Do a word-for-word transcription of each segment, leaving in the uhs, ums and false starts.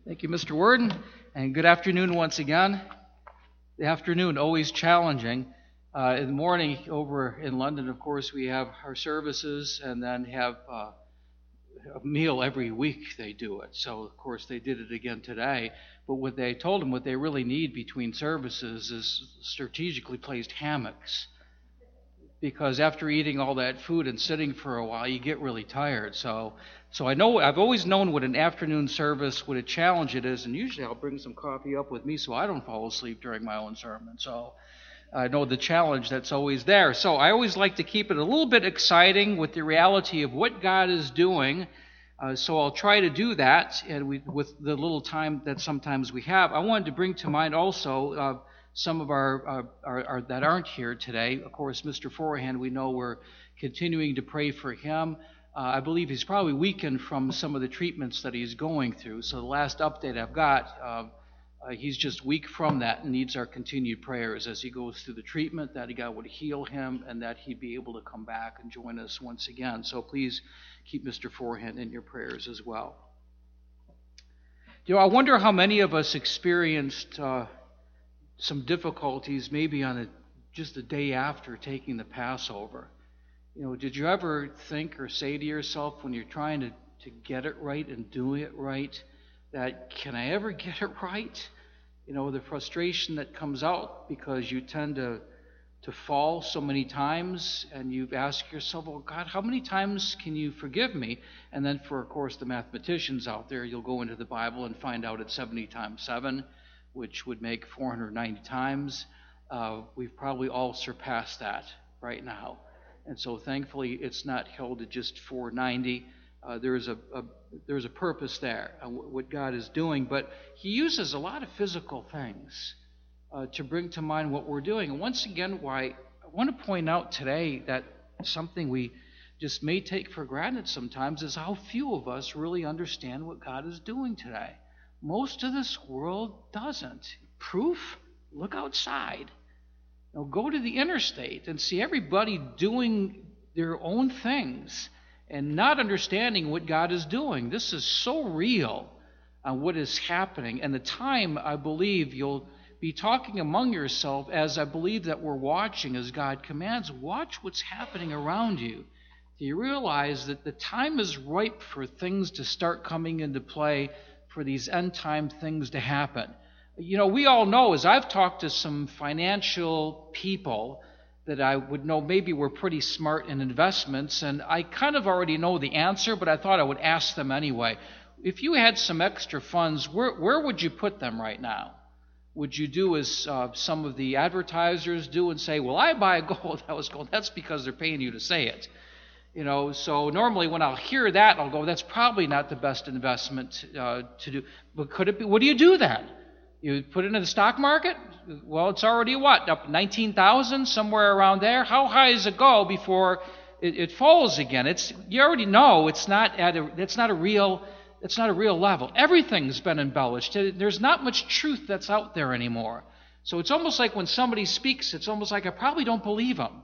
Thank you, Mister Worden, and good afternoon once again. The afternoon, always challenging. Uh, in the morning over in London, of course, we have our services and then have uh, a meal every week they do it. So, of course, they did it again today. But what they told them what they really need between services is strategically placed hammocks. Because after eating all that food and sitting for a while, you get really tired. So so I know I've always known what an afternoon service, what a challenge it is, and usually I'll bring some coffee up with me so I don't fall asleep during my own sermon. So I know the challenge that's always there. So I always like to keep it a little bit exciting with the reality of what God is doing. Uh, so I'll try to do that, and we, with the little time that sometimes we have. I wanted to bring to mind also uh, some of our, uh, our, our that aren't here today. Of course, Mister Forehand, we know we're continuing to pray for him. Uh, I believe he's probably weakened from some of the treatments that he's going through. So the last update I've got, uh, uh, he's just weak from that and needs our continued prayers as he goes through the treatment, that God would heal him and that he'd be able to come back and join us once again. So please keep Mister Forehand in your prayers as well. You know, I wonder how many of us experienced uh, some difficulties maybe on a, just the day after taking the Passover. You know, did you ever think or say to yourself when you're trying to, to get it right and doing it right, that can I ever get it right? You know, the frustration that comes out because you tend to to fall so many times, and you ask yourself, well, God, how many times can you forgive me? And then for, of course, the mathematicians out there, you'll go into the Bible and find out it's seventy times seven, which would make four hundred ninety times. Uh, we've probably all surpassed that right now. And so thankfully it's not held to just four hundred ninety. Uh, there's a, a there's a purpose there, uh, what God is doing. But he uses a lot of physical things uh, to bring to mind what we're doing. And once again, why I want to point out today that something we just may take for granted sometimes is how few of us really understand what God is doing today. Most of this world doesn't. Proof? Look outside. Now go to the interstate and see everybody doing their own things and not understanding what God is doing. This is so real on what is happening. And the time, I believe, you'll be talking among yourself as I believe that we're watching as God commands. Watch what's happening around you. Do you realize that the time is ripe for things to start coming into play, for these end-time things to happen? You know, we all know, as I've talked to some financial people that I would know maybe were pretty smart in investments, and I kind of already know the answer, but I thought I would ask them anyway. If you had some extra funds, where, where would you put them right now? Would you do as uh, some of the advertisers do and say, well, I buy gold, I was gold. That's because they're paying you to say it. You know, so normally when I'll hear that, I'll go, that's probably not the best investment uh, to do. But could it be? What do you do then? You put it in the stock market? Well, it's already what? Up nineteen thousand, somewhere around there? How high does it go before it, it falls again? It's you already know it's not at a it's not a real it's not a real level. Everything's been embellished. There's not much truth that's out there anymore. So it's almost like when somebody speaks, it's almost like I probably don't believe them.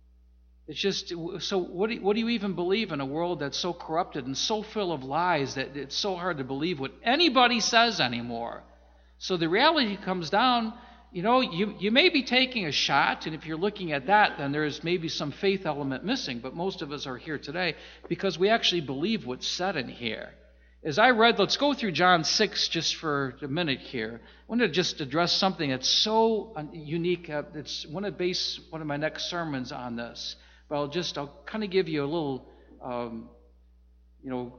It's just, so what do, you, what do you even believe in a world that's so corrupted and so full of lies that it's so hard to believe what anybody says anymore? So the reality comes down, you know, you, you may be taking a shot, and if you're looking at that, then there's maybe some faith element missing, but most of us are here today because we actually believe what's said in here. As I read, let's go through John six just for a minute here. I want to just address something that's so unique. Uh, it's, I want to base one of my next sermons on this. But I'll just, I'll kind of give you a little, um, you know,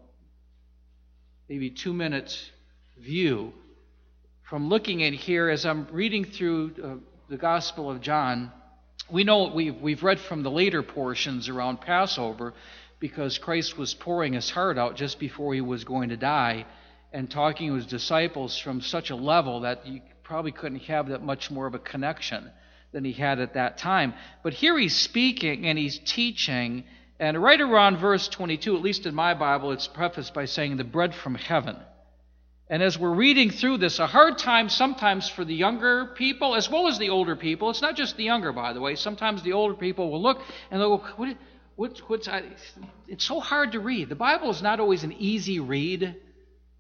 maybe two-minute view from looking at here as I'm reading through uh, the Gospel of John. We know we've, we've read from the later portions around Passover because Christ was pouring his heart out just before he was going to die and talking to his disciples from such a level that you probably couldn't have that much more of a connection than he had at that time. But here he's speaking and he's teaching, and right around verse twenty-two, at least in my Bible, it's prefaced by saying the bread from heaven. And as we're reading through this, a hard time sometimes for the younger people as well as the older people. It's not just the younger, by the way. Sometimes the older people will look and they'll go, what, what, what's, I, it's so hard to read. The Bible is not always an easy read.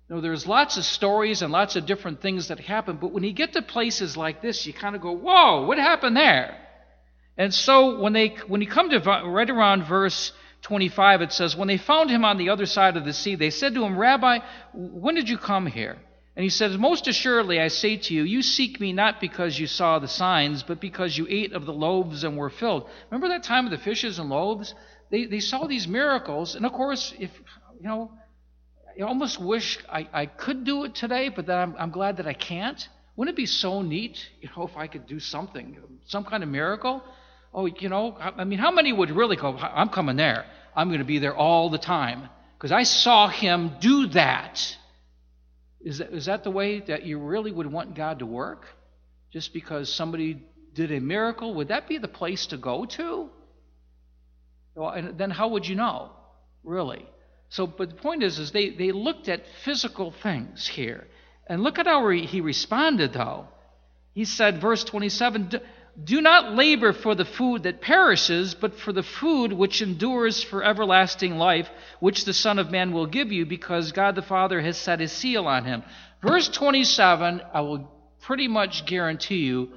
You know, there's lots of stories and lots of different things that happen, but when you get to places like this, you kind of go, whoa, what happened there? And so when they when you come to right around verse twenty-five, it says, when they found him on the other side of the sea, they said to him, Rabbi, when did you come here? And he says, most assuredly I say to you, you seek me not because you saw the signs, but because you ate of the loaves and were filled. Remember that time of the fishes and loaves? They they saw these miracles, and of course, if you know, I almost wish I, I could do it today, but then I'm, I'm glad that I can't. Wouldn't it be so neat, you know, if I could do something, some kind of miracle? Oh, you know, I mean, how many would really go, I'm coming there. I'm going to be there all the time because I saw him do that. Is that, is that the way that you really would want God to work? Just because somebody did a miracle? Would that be the place to go to? Well, and then how would you know, really? So, but the point is, is they, they looked at physical things here. And look at how he responded, though. He said, verse twenty-seven, do not labor for the food that perishes, but for the food which endures for everlasting life, which the Son of Man will give you, because God the Father has set his seal on him. Verse twenty-seven, I will pretty much guarantee you,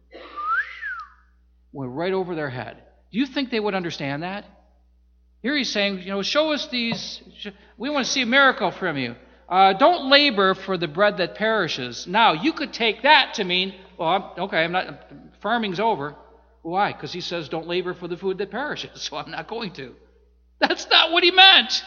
went right over their head. Do you think they would understand that? Here he's saying, you know, show us these, we want to see a miracle from you. Uh, don't labor for the bread that perishes. Now, you could take that to mean, well, I'm, okay, I'm not, farming's over. Why? Because he says don't labor for the food that perishes, so I'm not going to. That's not what he meant.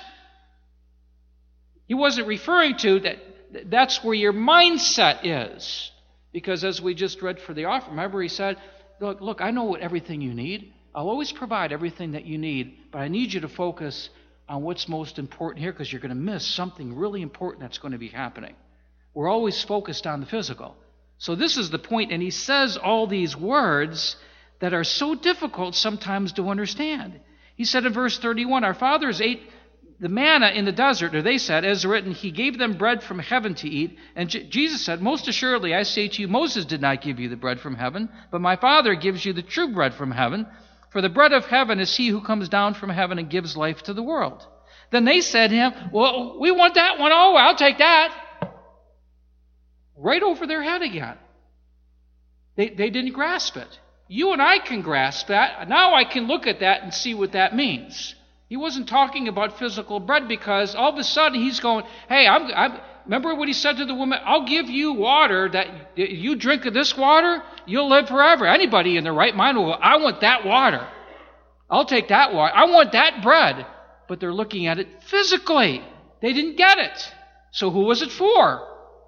He wasn't referring to that. That's where your mindset is. Because as we just read for the offering, remember he said, look, look, I know what everything you need. I'll always provide everything that you need, but I need you to focus on what's most important here because you're going to miss something really important that's going to be happening. We're always focused on the physical. So this is the point, and he says all these words that are so difficult sometimes to understand. He said in verse thirty-one, our fathers ate the manna in the desert, or they said, as written, he gave them bread from heaven to eat. And J- Jesus said, most assuredly I say to you, Moses did not give you the bread from heaven, but my Father gives you the true bread from heaven. For the bread of heaven is he who comes down from heaven and gives life to the world. Then they said to him, well, we want that one. Oh, I'll take that. Right over their head again. They, they didn't grasp it. You and I can grasp that. Now I can look at that and see what that means. He wasn't talking about physical bread because all of a sudden he's going, hey, I'm, I'm, remember what he said to the woman? I'll give you water that you drink of this water, you'll live forever. Anybody in their right mind will go, I want that water. I'll take that water. I want that bread. But they're looking at it physically. They didn't get it. So who was it for?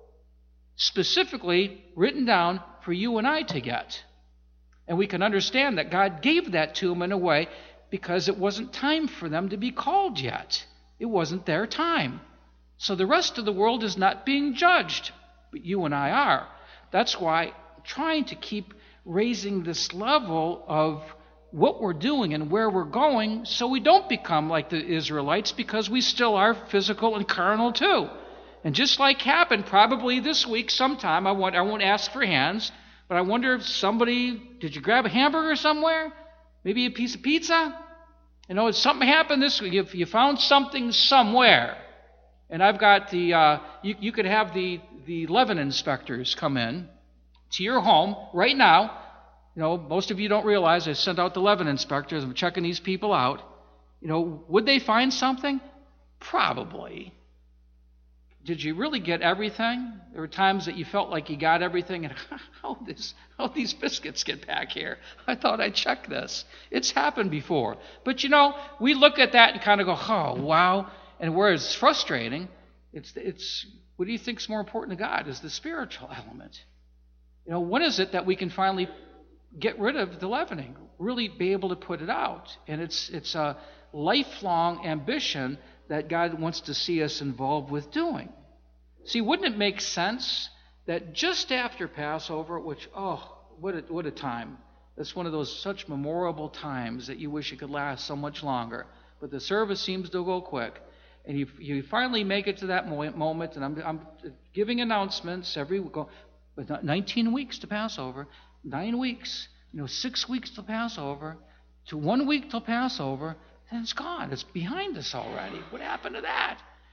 Specifically written down for you and I to get. And we can understand that God gave that to them in a way because it wasn't time for them to be called yet. It wasn't their time. So the rest of the world is not being judged, but you and I are. That's why I'm trying to keep raising this level of what we're doing and where we're going so we don't become like the Israelites because we still are physical and carnal too. And just like happened probably this week sometime, I won't, I won't ask for hands, but I wonder if somebody, did you grab a hamburger somewhere? Maybe a piece of pizza? You know, something happened this week. If you found something somewhere, and I've got the, uh, you, you could have the, the Levin inspectors come in to your home right now. You know, most of you don't realize I sent out the Levin inspectors. I'm checking these people out. You know, would they find something? Probably. Did you really get everything? There were times that you felt like you got everything, and how this, how these biscuits get back here? I thought I'd check this. It's happened before. But you know, we look at that and kind of go, oh, wow. And where it's frustrating, it's, it's what do you think is more important to God? Is the spiritual element. You know, when is it that we can finally get rid of the leavening, really be able to put it out? And it's it's a lifelong ambition that God wants to see us involved with doing. See, wouldn't it make sense that just after Passover, which, oh, what a, what a time. That's one of those such memorable times that you wish it could last so much longer. But the service seems to go quick. And you, you finally make it to that moment, and I'm, I'm giving announcements every week. But nineteen weeks to Passover, nine weeks, you know, six weeks till Passover, to one week till Passover, then it's gone. It's behind us already. What happened to that?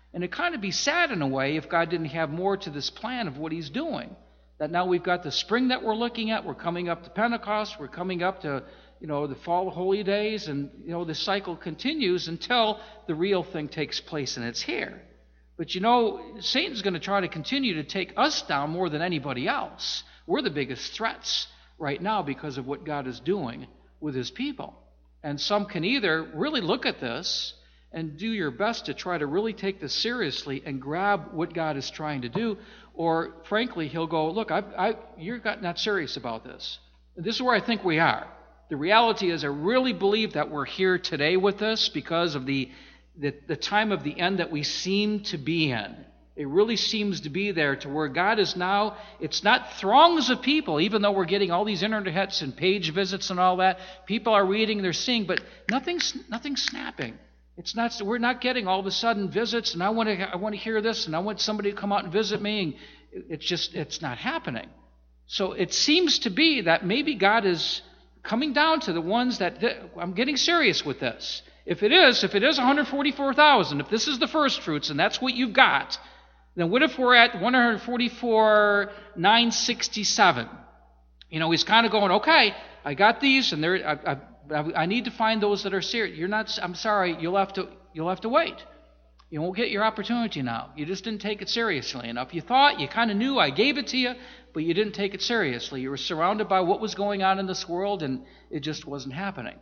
And it'd kind of be sad in a way if God didn't have more to this plan of what he's doing. That now we've got the spring that we're looking at, we're coming up to Pentecost, we're coming up to, you know, the fall holy days, and, you know, the cycle continues until the real thing takes place, and it's here. But, you know, Satan's going to try to continue to take us down more than anybody else. We're the biggest threats right now because of what God is doing with his people. And some can either really look at this and do your best to try to really take this seriously and grab what God is trying to do, or frankly, he'll go, look, I, I, you're not serious about this. This is where I think we are. The reality is I really believe that we're here today with this because of the, the, the time of the end that we seem to be in. It really seems to be there to where God is now, it's not throngs of people, even though we're getting all these internet hits and page visits and all that. People are reading, they're seeing, but nothing's, nothing's snapping. It's not. We're not getting all of a sudden visits, and I want to. I want to hear this, and I want somebody to come out and visit me. And it's just. It's not happening. So it seems to be that maybe God is coming down to the ones that I'm getting serious with this. If it is, if it is one hundred forty-four thousand, if this is the first fruits, and that's what you've got, then what if we're at one hundred forty-four thousand nine hundred sixty-seven? You know, he's kind of going, okay, I got these, and they're. I, I, I need to find those that are serious. You're not. I'm sorry. You'll have to. You'll have to wait. You won't get your opportunity now. You just didn't take it seriously enough. You thought, you kind of knew I gave it to you, but you didn't take it seriously. You were surrounded by what was going on in this world, and it just wasn't happening.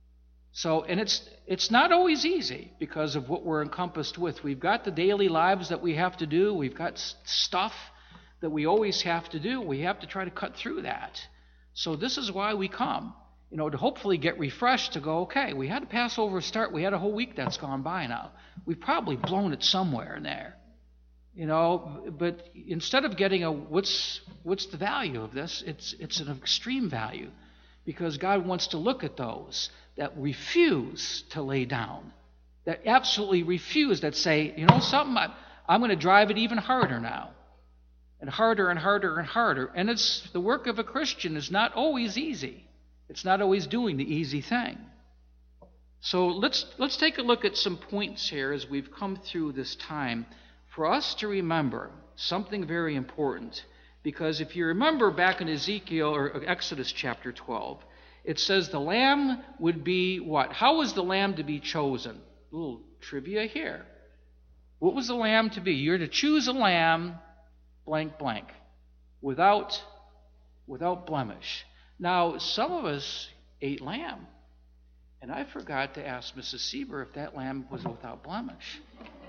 So, and it's it's not always easy because of what we're encompassed with. We've got the daily lives that we have to do. We've got stuff that we always have to do. We have to try to cut through that. So this is why we come. You know, to hopefully get refreshed to go, okay, we had a Passover start. We had a whole week that's gone by now. We've probably blown it somewhere in there. You know, but instead of getting a what's what's the value of this, it's it's an extreme value because God wants to look at those that refuse to lay down, that absolutely refuse, that say, you know something, I, I'm going to drive it even harder now. And harder and harder and harder. And it's the work of a Christian is not always easy. It's not always doing the easy thing. So let's let's take a look at some points here as we've come through this time for us to remember something very important. Because if you remember back in Ezekiel or Exodus chapter twelve, it says the lamb would be what? How was the lamb to be chosen? A little trivia here. What was the lamb to be? You're to choose a lamb, blank, blank, without, without blemish. Now, some of us ate lamb, and I forgot to ask Missus Sieber if that lamb was without blemish.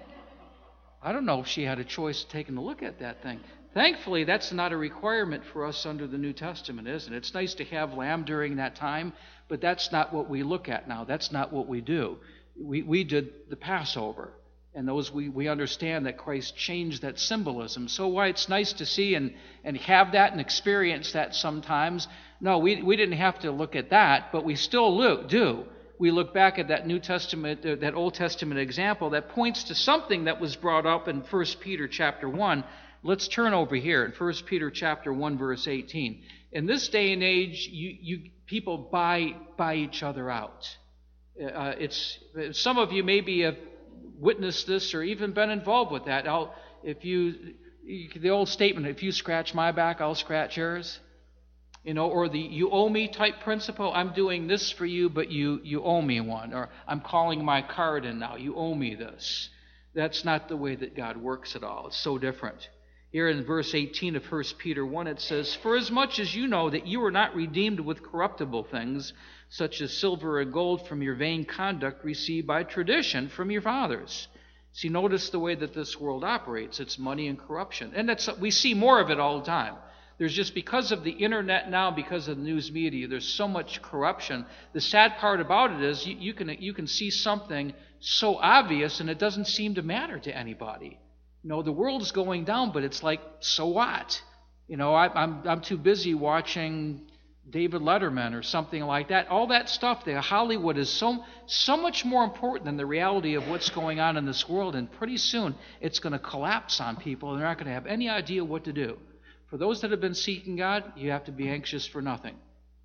I don't know if she had a choice of taking a look at that thing. Thankfully, that's not a requirement for us under the New Testament, isn't it? It's nice to have lamb during that time, but that's not what we look at now. That's not what we do. We, we did the Passover. And those we, we understand that Christ changed that symbolism. So why it's nice to see and, and have that and experience that sometimes. No, we, we didn't have to look at that, but we still look, do. We look back at that New Testament, uh, that Old Testament example that points to something that was brought up in First Peter chapter one. Let's turn over here in First Peter chapter one, verse eighteen. In this day and age, you, you people buy buy each other out. Uh, it's some of you maybe have witnessed this or even been involved with that. I'll, if you, the old statement, if you scratch my back, I'll scratch yours. You know, or the you owe me type principle. I'm doing this for you, but you, you owe me one. Or I'm calling my card in now. You owe me this. That's not the way that God works at all. It's so different. Here in verse eighteen of First Peter one, it says, "For as much as you know that you were not redeemed with corruptible things, such as silver and gold from your vain conduct received by tradition from your fathers." See, notice the way that this world operates. It's money and corruption. And that's we see more of it all the time. There's just, because of the internet now, because of the news media, there's so much corruption. The sad part about it is you, you can you can see something so obvious and it doesn't seem to matter to anybody. You know, the world's going down, but it's like, so what? You know, I, I'm I'm too busy watching David Letterman or something like that. All that stuff there, Hollywood is so so much more important than the reality of what's going on in this world. And pretty soon it's going to collapse on people, and they're not going to have any idea what to do. For those that have been seeking God, you have to be anxious for nothing.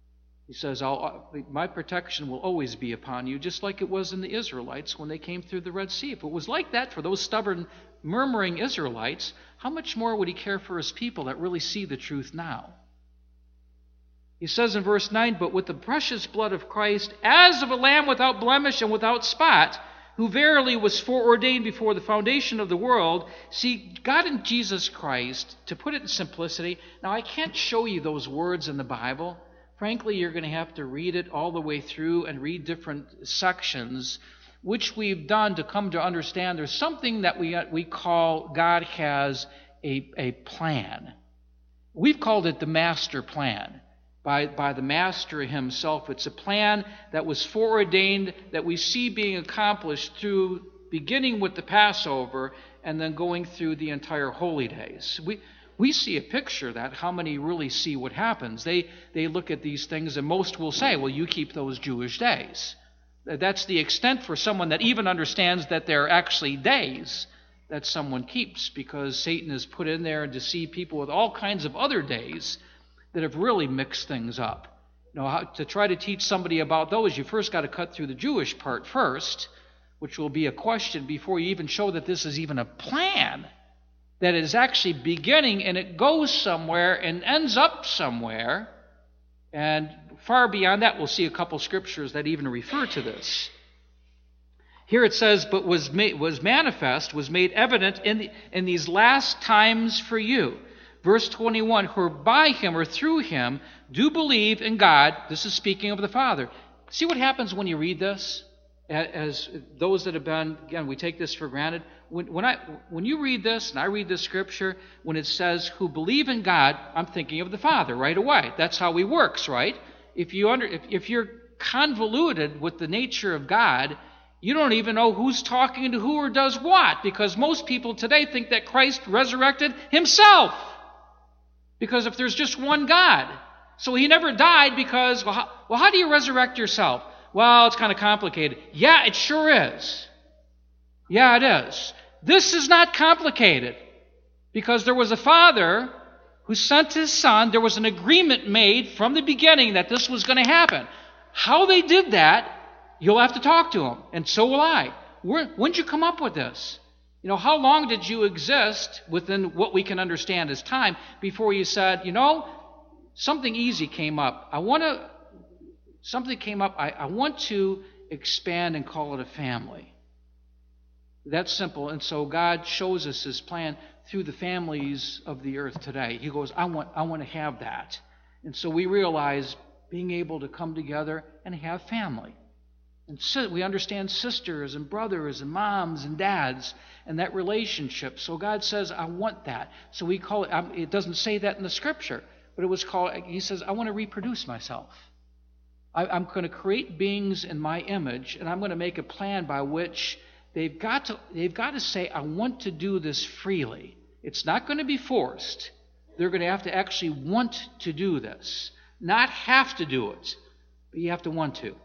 He says, I'll, my protection will always be upon you, just like it was in the Israelites when they came through the Red Sea. If it was like that for those stubborn, murmuring Israelites, how much more would he care for his people that really see the truth now? He says in verse nine, but with the precious blood of Christ, as of a lamb without blemish and without spot, who verily was foreordained before the foundation of the world. See, God in Jesus Christ, to put it in simplicity, now I can't show you those words in the Bible. Frankly, you're going to have to read it all the way through and read different sections, which we've done to come to understand there's something that we, we call God has a, a plan. We've called it the master plan. By, by the Master himself. It's a plan that was foreordained, that we see being accomplished through beginning with the Passover and then going through the entire holy days. We we see a picture of that. How many really see what happens? They they look at these things and most will say, well, you keep those Jewish days. That's the extent for someone that even understands that they're actually days that someone keeps, because Satan has put in there and deceived people with all kinds of other days that have really mixed things up. You know, how, to try to teach somebody about those, you first got to cut through the Jewish part first, which will be a question before you even show that this is even a plan, that is actually beginning and it goes somewhere and ends up somewhere. And far beyond that, we'll see a couple scriptures that even refer to this. Here it says, but was made, was manifest, was made evident in, the, in these last times for you. Verse twenty-one, who by him or through him do believe in God. This is speaking of the Father. See what happens when you read this? As those that have been, again, we take this for granted. When, when, I, when you read this, and I read this scripture, when it says, who believe in God, I'm thinking of the Father right away. That's how he works, right? If, you under, if, if you're convoluted with the nature of God, you don't even know who's talking to who or does what, because most people today think that Christ resurrected himself. Because if there's just one God, so he never died because, well how, well, how do you resurrect yourself? Well, it's kind of complicated. Yeah, it sure is. Yeah, it is. This is not complicated, because there was a Father who sent his Son. There was an agreement made from the beginning that this was going to happen. How they did that, you'll have to talk to him, and so will I. Where, when did you come up with this? You know, how long did you exist within what we can understand as time before you said, you know, something easy came up. I want to, something came up. I, I want to expand and call it a family. That's simple. And so God shows us his plan through the families of the earth today. He goes, I want, I want to have that. And so we realize being able to come together and have family. And so we understand sisters and brothers and moms and dads and that relationship. So God says, I want that. So we call it, it doesn't say that in the scripture, but it was called, he says, I want to reproduce myself. I, I'm going to create beings in my image, and I'm going to make a plan by which they've got to, they've got to say, I want to do this freely. It's not going to be forced. They're going to have to actually want to do this. Not have to do it, but you have to want to.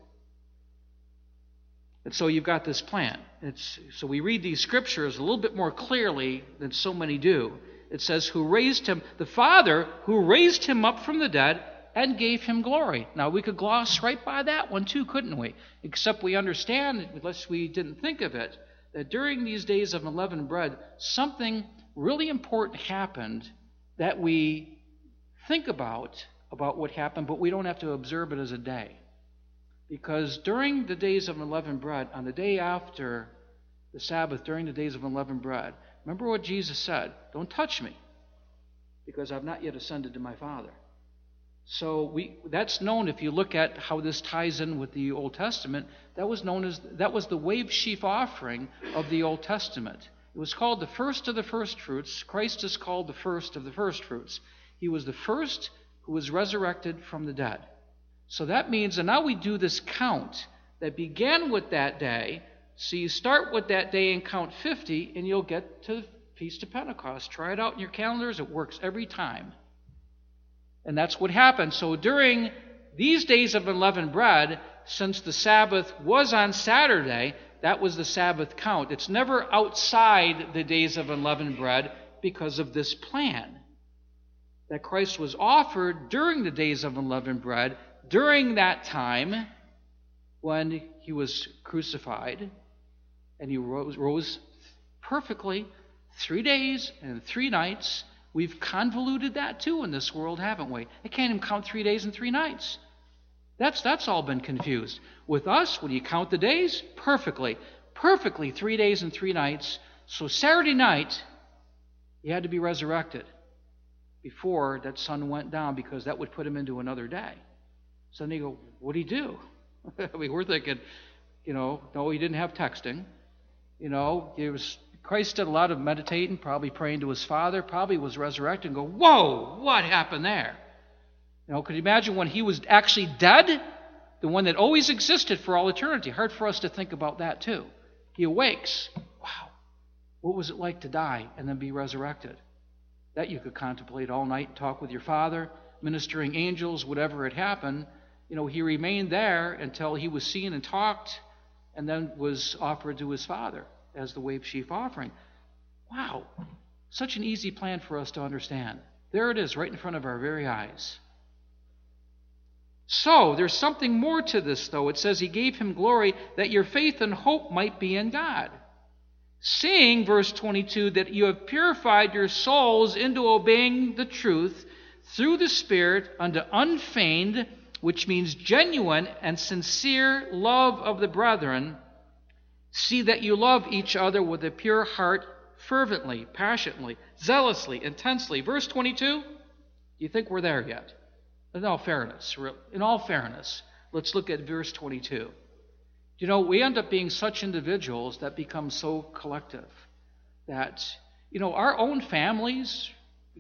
And so you've got this plan. It's, so we read these scriptures a little bit more clearly than so many do. It says, who raised him, the Father who raised him up from the dead and gave him glory. Now, we could gloss right by that one too, couldn't we? Except we understand, unless we didn't think of it, that during these days of unleavened bread, something really important happened that we think about, about what happened, but we don't have to observe it as a day. Because during the days of unleavened bread, on the day after the Sabbath, during the days of unleavened bread, remember what Jesus said, don't touch me, because I've not yet ascended to my Father. So we that's known, if you look at how this ties in with the Old Testament, that was known as, that was the wave sheaf offering of the Old Testament. It was called the first of the first fruits. Christ is called the first of the first fruits. He was the first who was resurrected from the dead. So that means, and now we do this count that began with that day. So you start with that day and count fifty, and you'll get to the Feast of Pentecost. Try it out in your calendars. It works every time. And that's what happened. So during these days of unleavened bread, since the Sabbath was on Saturday, that was the Sabbath count. It's never outside the days of unleavened bread because of this plan. That Christ was offered during the days of unleavened bread. during that time, when he was crucified, and he rose, rose perfectly, three days and three nights, we've convoluted that too in this world, haven't we? I can't even count three days and three nights. That's, that's all been confused. With us, when you count the days, perfectly. Perfectly three days and three nights. So Saturday night, he had to be resurrected before that sun went down, because that would put him into another day. So then you go, what did he do? I mean, we're thinking, you know, no, he didn't have texting. You know, he was, Christ did a lot of meditating, probably praying to his Father, probably was resurrected and go, whoa, what happened there? You know, could you imagine when he was actually dead? The one that always existed for all eternity. Hard for us to think about that too. He awakes. Wow, what was it like to die and then be resurrected? That you could contemplate all night, talk with your Father, ministering angels, whatever had happened. You know, he remained there until he was seen and talked, and then was offered to his Father as the wave sheaf offering. Wow, such an easy plan for us to understand. There it is, right in front of our very eyes. So, there's something more to this, though. It says he gave him glory that your faith and hope might be in God. Seeing, verse twenty-two, that you have purified your souls into obeying the truth through the Spirit unto unfeigned, which means genuine and sincere love of the brethren. See that you love each other with a pure heart, fervently, passionately, zealously, intensely. Verse twenty-two, do you think we're there yet? In all fairness, in all fairness, let's look at verse twenty-two. You know, we end up being such individuals that become so collective that, you know, our own families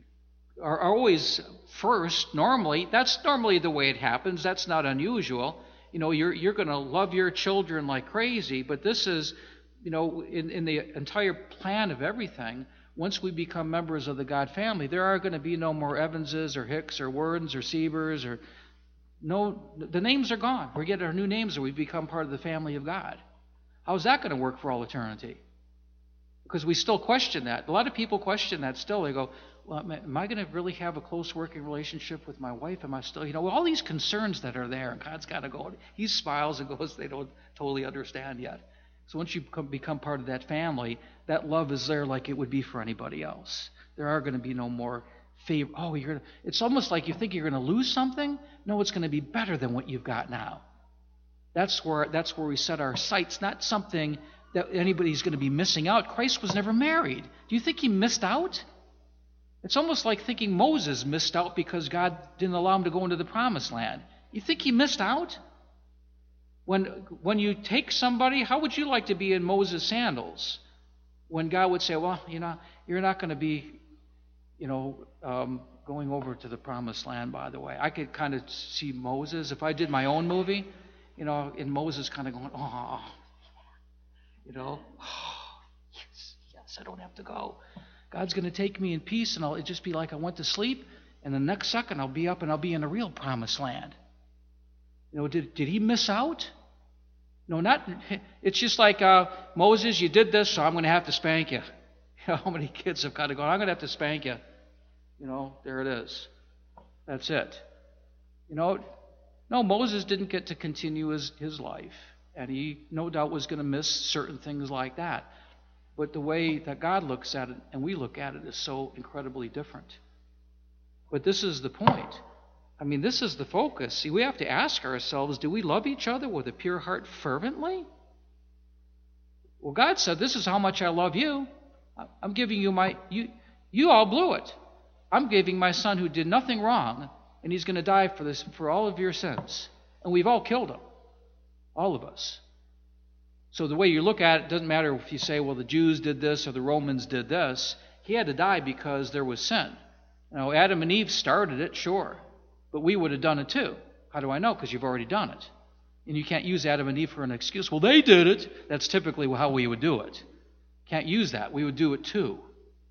are always first, normally. That's normally the way it happens. That's not unusual. You know, you're you're going to love your children like crazy, but this is, you know, in, in the entire plan of everything, once we become members of the God family, there are going to be no more Evanses or Hicks or Wardens or Siebers or no, the names are gone. We get our new names and we become part of the family of God. How's that going to work for all eternity? Because we still question that. A lot of people question that still. They go, well, am I going to really have a close working relationship with my wife? Am I still, you know, all these concerns that are there, and God's got to go. He smiles and goes, they don't totally understand yet. So once you become part of that family, that love is there like it would be for anybody else. There are going to be no more favor. Oh, you're gonna, it's almost like you think you're going to lose something. No, it's going to be better than what you've got now. That's where that's where we set our sights, not something that anybody's going to be missing out. Christ was never married. Do you think he missed out? It's almost like thinking Moses missed out because God didn't allow him to go into the promised land. You think he missed out? When, when you take somebody, how would you like to be in Moses' sandals? When God would say, well, you know, you're not going to be, you know, um, going over to the promised land, by the way. I could kind of see Moses, if I did my own movie, you know, and Moses kind of going, oh, you know, oh, yes, yes, I don't have to go. God's going to take me in peace, and I'll it'll just be like I went to sleep, and the next second I'll be up and I'll be in a real promised land. You know, did, did he miss out? No, not. It's just like uh, Moses, you did this, so I'm going to have to spank you. You know, how many kids have kind of gone, I'm going to have to spank you. You know, there it is. That's it. You know, no, Moses didn't get to continue his, his life, and he no doubt was going to miss certain things like that. But the way that God looks at it and we look at it is so incredibly different. But this is the point. I mean, this is the focus. See, we have to ask ourselves, do we love each other with a pure heart fervently? Well, God said, this is how much I love you. I'm giving you my... You, you all blew it. I'm giving my son who did nothing wrong, and he's going to die for this for all of your sins. And we've all killed him. All of us. So the way you look at it, doesn't matter if you say, well, the Jews did this or the Romans did this. He had to die because there was sin. Now, Adam and Eve started it, sure. But we would have done it too. How do I know? Because you've already done it. And you can't use Adam and Eve for an excuse. Well, they did it. That's typically how we would do it. Can't use that. We would do it too.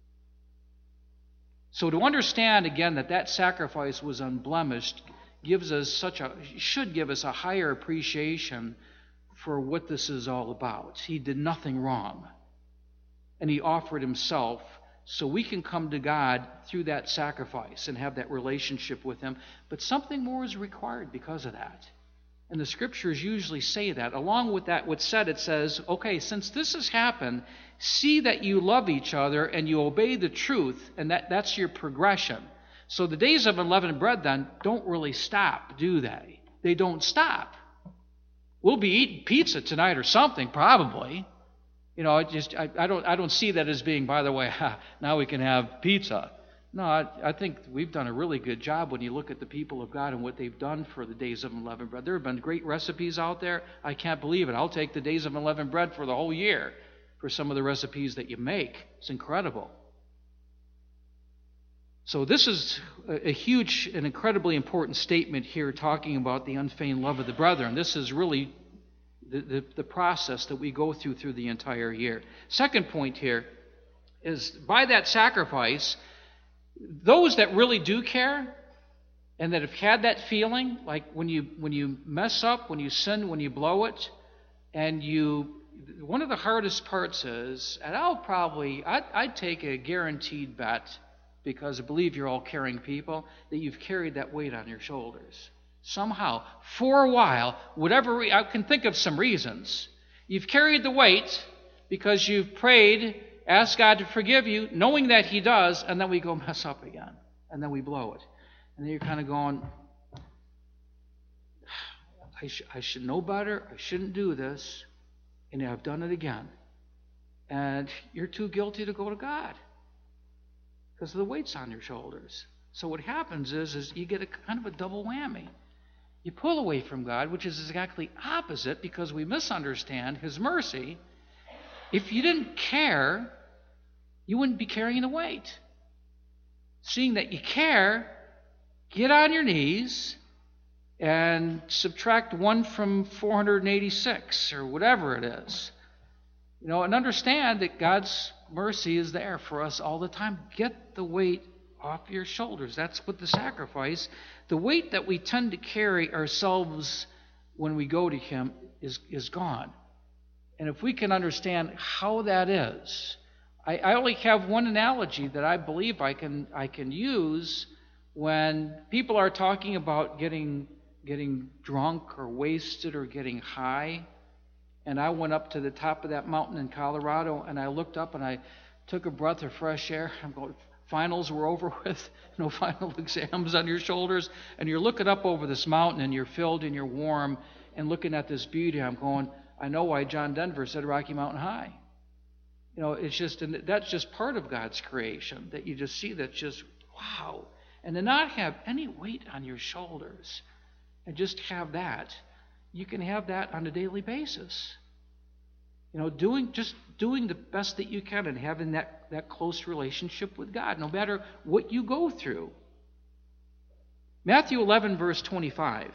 So to understand, again, that that sacrifice was unblemished gives us such a, should give us a higher appreciation for what this is all about. He did nothing wrong. And he offered himself so we can come to God through that sacrifice and have that relationship with Him. But something more is required because of that. And the Scriptures usually say that. Along with that, what's said, it says, okay, since this has happened, see that you love each other and you obey the truth, and that, that's your progression. So the days of unleavened bread then don't really stop, do they? They don't stop. We'll be eating pizza tonight or something, probably. You know, I just I, I don't I don't see that as being, by the way, now we can have pizza. No, I, I think we've done a really good job when you look at the people of God and what they've done for the days of unleavened bread. There have been great recipes out there. I can't believe it. I'll take the days of unleavened bread for the whole year for some of the recipes that you make. It's incredible. So this is a, a huge and incredibly important statement here, talking about the unfeigned love of the brethren. This is really The, the, the process that we go through through the entire year. Second point here is, by that sacrifice, those that really do care and that have had that feeling, like when you when you mess up, when you sin, when you blow it, and you, one of the hardest parts is, and I'll probably, I'd, I'd take a guaranteed bet, because I believe you're all caring people, that you've carried that weight on your shoulders. Somehow, for a while, whatever, I can think of some reasons. You've carried the weight because you've prayed, asked God to forgive you, knowing that He does, and then we go mess up again. And then we blow it. And then you're kind of going, I, sh- I should know better, I shouldn't do this, and I've done it again. And you're too guilty to go to God because the weight's on your shoulders. So what happens is, is you get a kind of a double whammy. You pull away from God, which is exactly opposite, because we misunderstand His mercy. If you didn't care, you wouldn't be carrying the weight. Seeing that you care, get on your knees and subtract one from four hundred eighty-six or whatever it is. You know, and understand that God's mercy is there for us all the time. Get the weight off your shoulders. That's what the sacrifice, the weight that we tend to carry ourselves when we go to Him is, is gone. And if we can understand how that is, I, I only have one analogy that I believe I can I can use when people are talking about getting getting drunk or wasted or getting high. And I went up to the top of that mountain in Colorado, and I looked up and I took a breath of fresh air. I'm going, finals were over with, no final exams on your shoulders, and you're looking up over this mountain and you're filled and you're warm and looking at this beauty. I'm going, I know why John Denver said Rocky Mountain High. You know, it's just, and that's just part of God's creation, that you just see that's just, wow. And to not have any weight on your shoulders and just have that, you can have that on a daily basis. You know, doing just doing the best that you can and having that, that close relationship with God, no matter what you go through. Matthew eleven, verse twenty-five.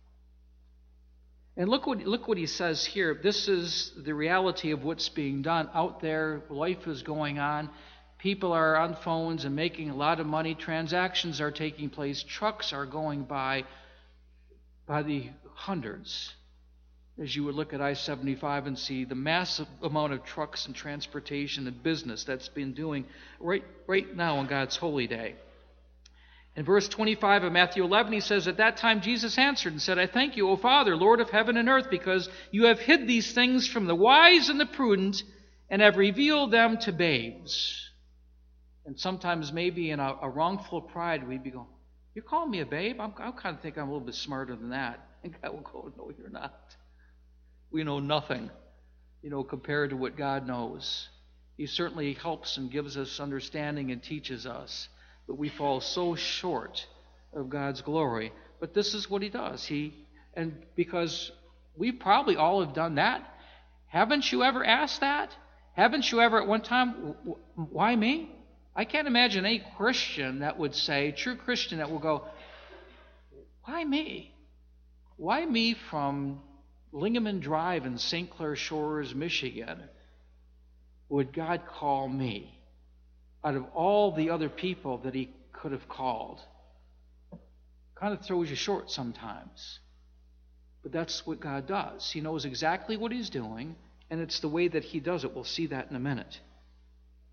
And look what look what he says here. This is the reality of what's being done out there. Life is going on. People are on phones and making a lot of money. Transactions are taking place. Trucks are going by by the hundreds. As you would look at I seventy-five and see the massive amount of trucks and transportation and business that's been doing right, right now on God's holy day. In verse twenty-five of Matthew eleven, he says, at that time Jesus answered and said, I thank you, O Father, Lord of heaven and earth, because you have hid these things from the wise and the prudent and have revealed them to babes. And sometimes maybe in a, a wrongful pride, we'd be going, you're calling me a babe? I'm, I kind of think I'm a little bit smarter than that. And God will go, no, you're not. We know nothing, you know, compared to what God knows. He certainly helps and gives us understanding and teaches us, but we fall so short of God's glory. But this is what He does. He, and because we probably all have done that. Haven't you ever asked that? Haven't you ever at one time, why me? I can't imagine any Christian that would say, true Christian that will go, why me? Why me from Lingaman Drive in Saint Clair Shores, Michigan, would God call me out of all the other people that He could have called? Kind of throws you short sometimes. But that's what God does. He knows exactly what He's doing, and it's the way that He does it. We'll see that in a minute.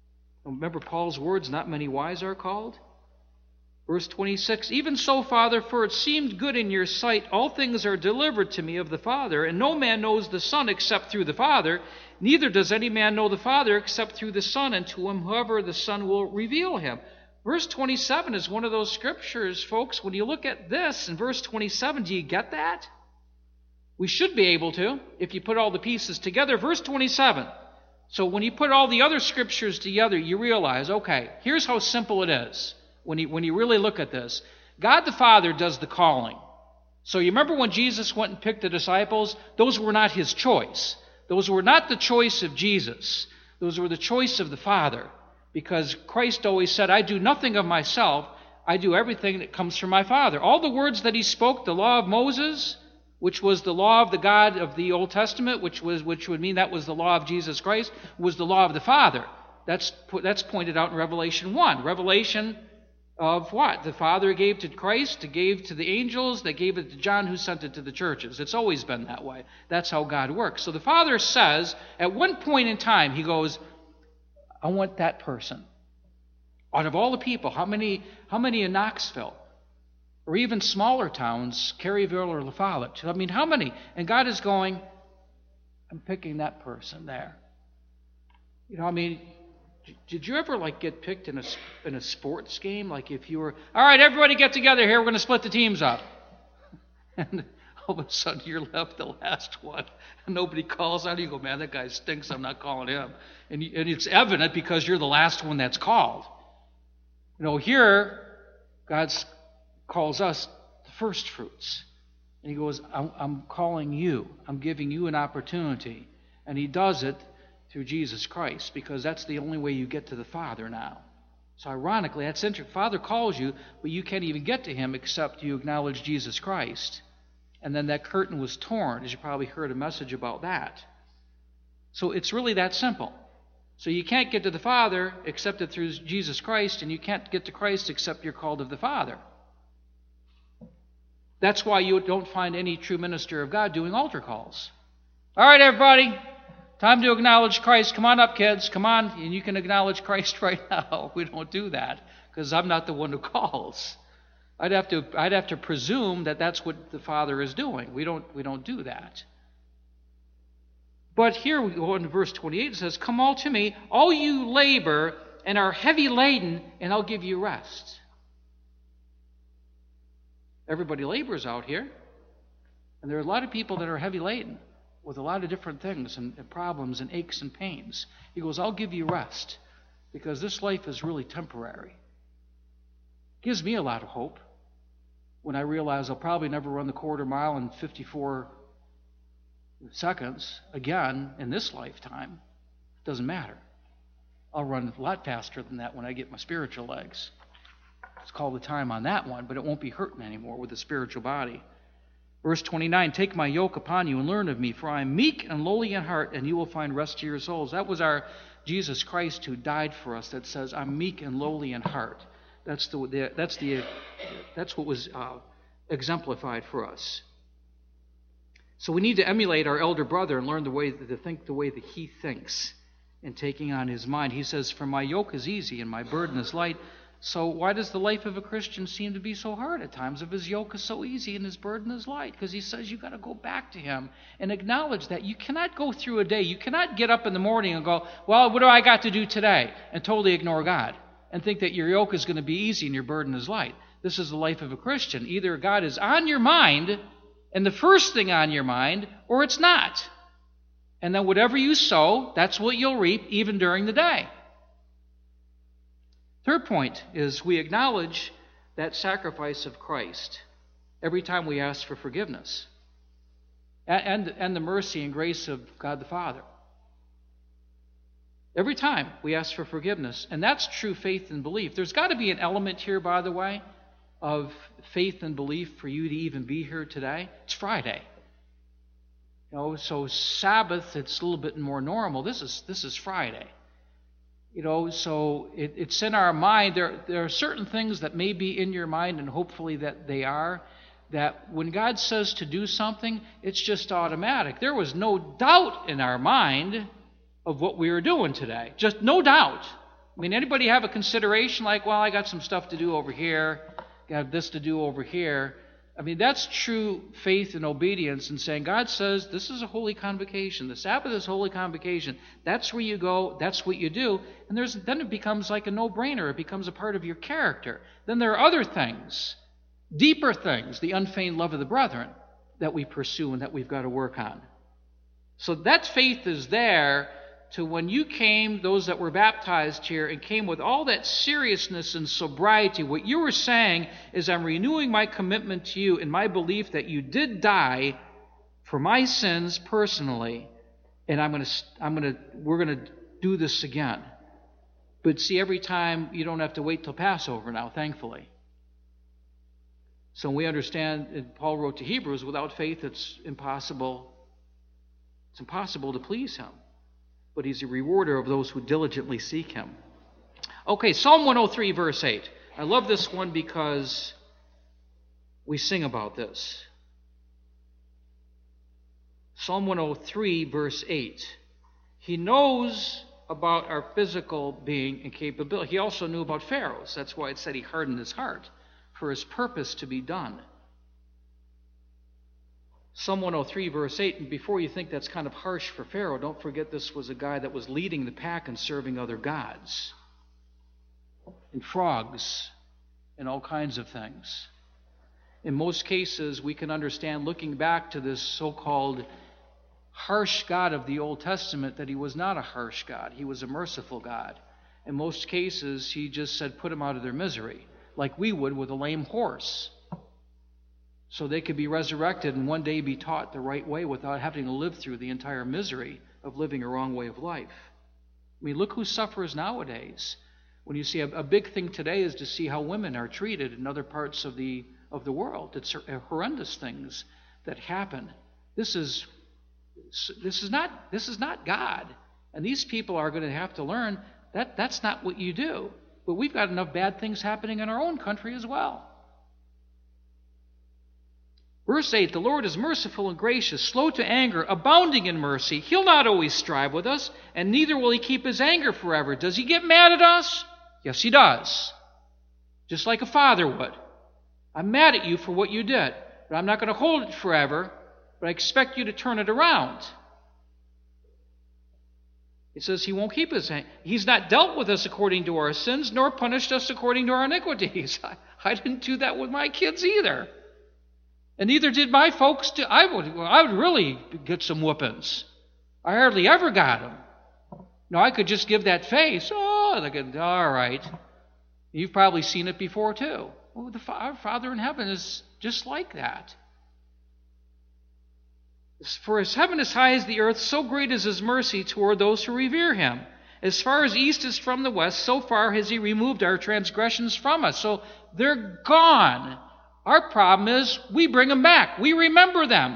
Remember Paul's words, not many wise are called? Verse twenty-six, even so, Father, for it seemed good in your sight, all things are delivered to me of the Father, and no man knows the Son except through the Father, neither does any man know the Father except through the Son, and to whomever the Son will reveal him. Verse twenty-seven is one of those scriptures, folks, when you look at this in verse twenty-seven, do you get that? We should be able to, if you put all the pieces together. Verse twenty-seven. So when you put all the other scriptures together, you realize, okay, here's how simple it is. When you, when you really look at this, God the Father does the calling. So you remember when Jesus went and picked the disciples? Those were not his choice. Those were not the choice of Jesus. Those were the choice of the Father. Because Christ always said, I do nothing of myself. I do everything that comes from my Father. All the words that he spoke, the law of Moses, which was the law of the God of the Old Testament, which was which would mean that was the law of Jesus Christ, was the law of the Father. That's, that's pointed out in Revelation one. Revelation of what? The Father gave to Christ, gave to the angels, they gave it to John, who sent it to the churches. It's always been that way. That's how God works. So the Father says, at one point in time, he goes, I want that person. Out of all the people, how many, how many in Knoxville? Or even smaller towns, Caryville or La Follette? I mean, how many? And God is going, I'm picking that person there. You know, I mean, did you ever like get picked in a, in a sports game? Like if you were, all right, everybody get together here, we're going to split the teams up. And all of a sudden you're left the last one. And nobody calls out. You go, man, that guy stinks, I'm not calling him. And, you, and it's evident because you're the last one that's called. You know, here, God calls us the first fruits. And he goes, I'm, I'm calling you. I'm giving you an opportunity. And he does it through Jesus Christ, because that's the only way you get to the Father now. So ironically, that's interesting. Father calls you, but you can't even get to him except you acknowledge Jesus Christ. And then that curtain was torn, as you probably heard a message about that. So it's really that simple. So you can't get to the Father except it through Jesus Christ, and you can't get to Christ except you're called of the Father. That's why you don't find any true minister of God doing altar calls. All right, everybody. Time to acknowledge Christ. Come on up, kids. Come on. And you can acknowledge Christ right now. We don't do that because I'm not the one who calls. I'd have to, I'd have to presume that that's what the Father is doing. We don't, we don't do that. But here we go in verse twenty-eight. It says, come all to me, all you labor and are heavy laden, and I'll give you rest. Everybody labors out here. And there are a lot of people that are heavy laden with a lot of different things and, and problems and aches and pains. He goes, I'll give you rest, because this life is really temporary. Gives me a lot of hope when I realize I'll probably never run the quarter mile in fifty-four seconds again in this lifetime. It doesn't matter. I'll run a lot faster than that when I get my spiritual legs. Let's call the time on that one, but it won't be hurting anymore with the spiritual body. Verse twenty-nine, take my yoke upon you and learn of me, for I am meek and lowly in heart, and you will find rest to your souls. That was our Jesus Christ who died for us, that says, I'm meek and lowly in heart. That's the, the that's the that's what was uh, exemplified for us. So we need to emulate our elder brother and learn the way to think the way that he thinks, in taking on his mind. He says, for my yoke is easy and my burden is light. So why does the life of a Christian seem to be so hard at times if his yoke is so easy and his burden is light? Because he says you've got to go back to him and acknowledge that. You cannot go through a day. You cannot get up in the morning and go, well, what do I got to do today? And totally ignore God and think that your yoke is going to be easy and your burden is light. This is the life of a Christian. Either God is on your mind and the first thing on your mind, or it's not. And then whatever you sow, that's what you'll reap even during the day. Third point is we acknowledge that sacrifice of Christ every time we ask for forgiveness and, and, and the mercy and grace of God the Father. Every time we ask for forgiveness, and that's true faith and belief. There's got to be an element here, by the way, of faith and belief for you to even be here today. It's Friday. You know, so Sabbath, it's a little bit more normal. This is this is Friday. You know, so it, it's in our mind. There, there are certain things that may be in your mind, and hopefully that they are, that when God says to do something, it's just automatic. There was no doubt in our mind of what we were doing today. Just no doubt. I mean, anybody have a consideration like, well, I got some stuff to do over here, got this to do over here. I mean, that's true faith and obedience in saying, God says, this is a holy convocation. The Sabbath is holy convocation. That's where you go. That's what you do. And there's then it becomes like a no-brainer. It becomes a part of your character. Then there are other things, deeper things, the unfeigned love of the brethren that we pursue and that we've got to work on. So that faith is there to when you came, those that were baptized here, and came with all that seriousness and sobriety. What you were saying is, I'm renewing my commitment to you in my belief that you did die for my sins personally, and I'm going to, I'm going to, we're going to do this again. But see, every time you don't have to wait till Passover now, thankfully. So we understand, and Paul wrote to Hebrews, without faith it's impossible. It's impossible to please Him. But He's a rewarder of those who diligently seek Him. Okay, Psalm one oh three, verse eight. I love this one because we sing about this. Psalm one oh three, verse eight. He knows about our physical being and capability. He also knew about Pharaoh's. That's why it said He hardened his heart for His purpose to be done. Psalm one oh three, verse eight, and before you think that's kind of harsh for Pharaoh, don't forget this was a guy that was leading the pack and serving other gods, and frogs, and all kinds of things. In most cases, we can understand, looking back to this so-called harsh God of the Old Testament, that He was not a harsh God. He was a merciful God. In most cases, He just said, put them out of their misery, like we would with a lame horse, so they could be resurrected and one day be taught the right way without having to live through the entire misery of living a wrong way of life. I mean, look who suffers nowadays. When you see a, a big thing today is to see how women are treated in other parts of the of the world. It's horrendous things that happen. This is this is not this is not God, and these people are going to have to learn that that's not what you do. But we've got enough bad things happening in our own country as well. Verse eight, the Lord is merciful and gracious, slow to anger, abounding in mercy. He'll not always strive with us, and neither will He keep His anger forever. Does He get mad at us? Yes, He does. Just like a father would. I'm mad at you for what you did, but I'm not going to hold it forever, but I expect you to turn it around. It says He won't keep His anger. He's not dealt with us according to our sins, nor punished us according to our iniquities. I, I didn't do that with my kids either. And neither did my folks. Do. I would, I would really get some whoopings. I hardly ever got them. No, I could just give that face. Oh, they could, all right. You've probably seen it before too. Oh, the, our Father in heaven is just like that. For as heaven is high as the earth, so great is His mercy toward those who revere Him. As far as east is from the west, so far has He removed our transgressions from us. So they're gone. Our problem is we bring them back. We remember them.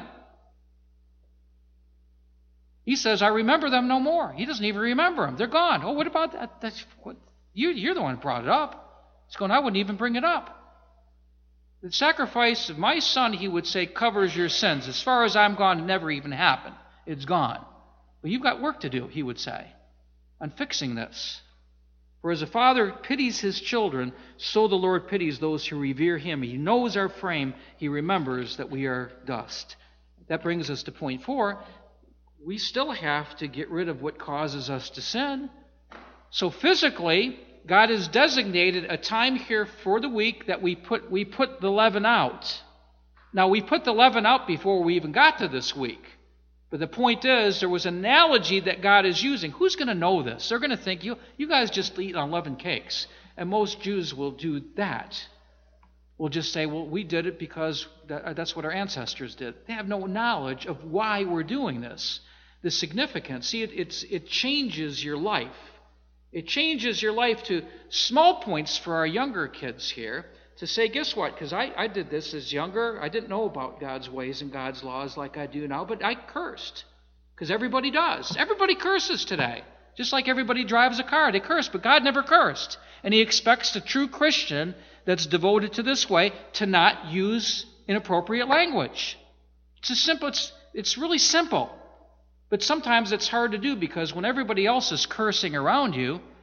He says, I remember them no more. He doesn't even remember them. They're gone. Oh, what about that? That's what, you, you're the one who brought it up. He's going, I wouldn't even bring it up. The sacrifice of my son, He would say, covers your sins. As far as I'm gone, it never even happened. It's gone. But you've got work to do, He would say, on fixing this. For as a father pities his children, so the Lord pities those who revere Him. He knows our frame. He remembers that we are dust. That brings us to point four. We still have to get rid of what causes us to sin. So physically, God has designated a time here for the week that we put we put the leaven out. Now, we put the leaven out before we even got to this week. But the point is, there was an analogy that God is using. Who's going to know this? They're going to think, you, you guys just eat unleavened cakes. And most Jews will do that. Will just say, well, we did it because that, that's what our ancestors did. They have no knowledge of why we're doing this. The significance. See, it, it's, it changes your life. It changes your life to small points for our younger kids here. To say, guess what? Because I, I did this as younger. I didn't know about God's ways and God's laws like I do now, but I cursed. Because everybody does. Everybody curses today. Just like everybody drives a car. They curse, but God never cursed. And He expects a true Christian that's devoted to this way to not use inappropriate language. It's a simple, it's, it's really simple. But sometimes it's hard to do because when everybody else is cursing around you,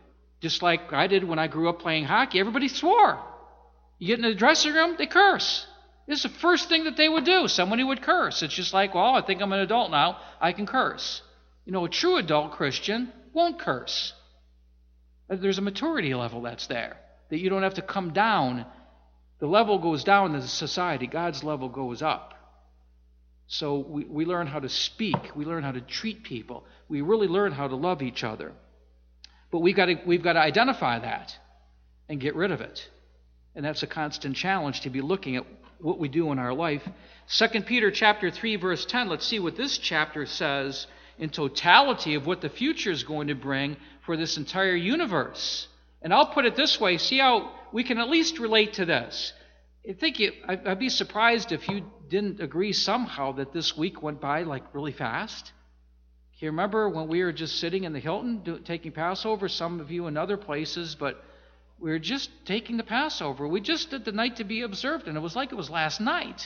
Just like I did when I grew up playing hockey, everybody swore. You get in the dressing room, they curse. This is the first thing that they would do. Somebody would curse. It's just like, well, I think I'm an adult now. I can curse. You know, a true adult Christian won't curse. There's a maturity level that's there, that you don't have to come down. The level goes down in the society. God's level goes up. So we, we learn how to speak. We learn how to treat people. We really learn how to love each other. But we've got to, we've got to identify that and get rid of it. And that's a constant challenge, to be looking at what we do in our life. Second Peter chapter three, verse ten, let's see what this chapter says in totality of what the future is going to bring for this entire universe. And I'll put it this way, see how we can at least relate to this. I think it, I'd be surprised if you didn't agree somehow that this week went by like really fast. Can you remember when we were just sitting in the Hilton do, taking Passover? Some of you in other places, but we were just taking the Passover. We just did the night to be observed, and it was like it was last night.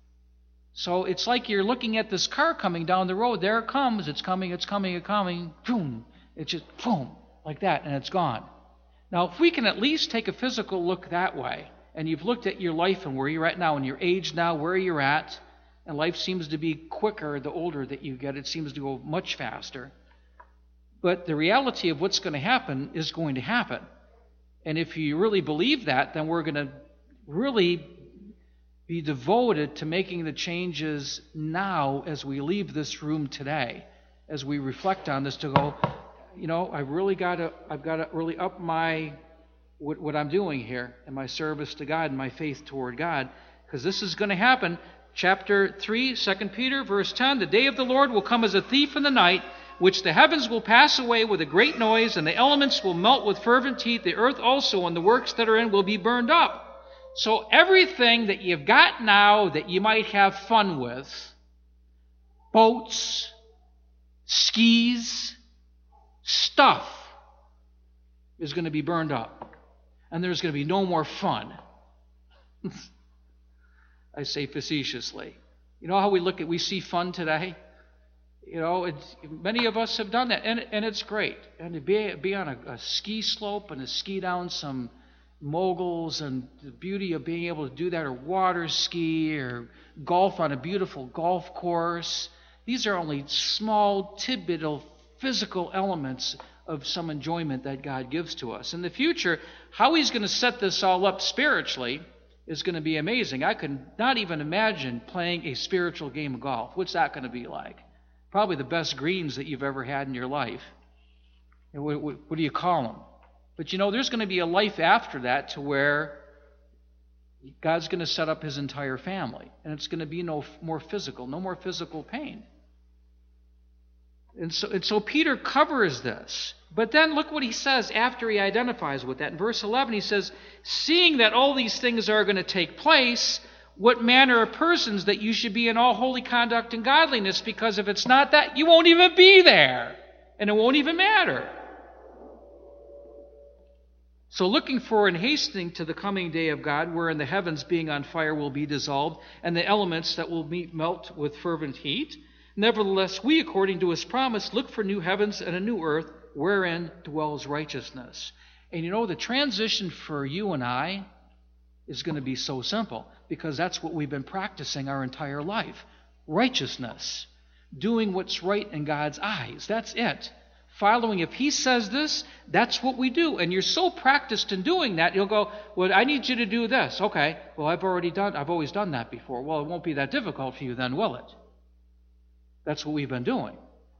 So it's like you're looking at this car coming down the road. There it comes. It's coming, it's coming, it's coming. Boom. It's just boom, like that, and it's gone. Now, if we can at least take a physical look that way, and you've looked at your life and where you're at now and your age now, where you're at, and life seems to be quicker the older that you get. It seems to go much faster. But the reality of what's going to happen is going to happen. And if you really believe that, then we're going to really be devoted to making the changes now as we leave this room today, as we reflect on this, to go, you know, I really got to, I've got to really up my what, what I'm doing here in my service to God and my faith toward God, because this is going to happen. Chapter three, Second Peter, verse ten, the day of the Lord will come as a thief in the night, which the heavens will pass away with a great noise, and the elements will melt with fervent heat. The earth also and the works that are in will be burned up. So everything that you've got now that you might have fun with, boats, skis, stuff, is going to be burned up. And there's going to be no more fun. I say facetiously. You know how we look at, we see fun today? You know, it's, many of us have done that, and, and it's great. And to be, be on a, a ski slope and to ski down some moguls, and the beauty of being able to do that, or water ski, or golf on a beautiful golf course. These are only small, tidbit physical elements of some enjoyment that God gives to us. In the future, how He's going to set this all up spiritually is going to be amazing. I could not even imagine playing a spiritual game of golf. What's that going to be like? Probably the best greens that you've ever had in your life. And what, what, what do you call them? But you know, there's going to be a life after that to where God's going to set up His entire family. And it's going to be no more physical, no more physical pain. And so, and so Peter covers this. But then look what he says after he identifies with that. In verse eleven he says, seeing that all these things are going to take place, what manner of persons that you should be in all holy conduct and godliness, because if it's not that, you won't even be there. And it won't even matter. So looking for and hastening to the coming day of God, wherein the heavens being on fire will be dissolved, and the elements that will meet melt with fervent heat. Nevertheless, we, according to His promise, look for new heavens and a new earth, wherein dwells righteousness. And you know, the transition for you and I is going to be so simple, because that's what we've been practicing our entire life. Righteousness. Doing what's right in God's eyes. That's it. Following, if He says this, that's what we do. And you're so practiced in doing that, you'll go, well, I need you to do this. Okay, well, I've already done, I've always done that before. Well, it won't be that difficult for you then, will it? That's what we've been doing.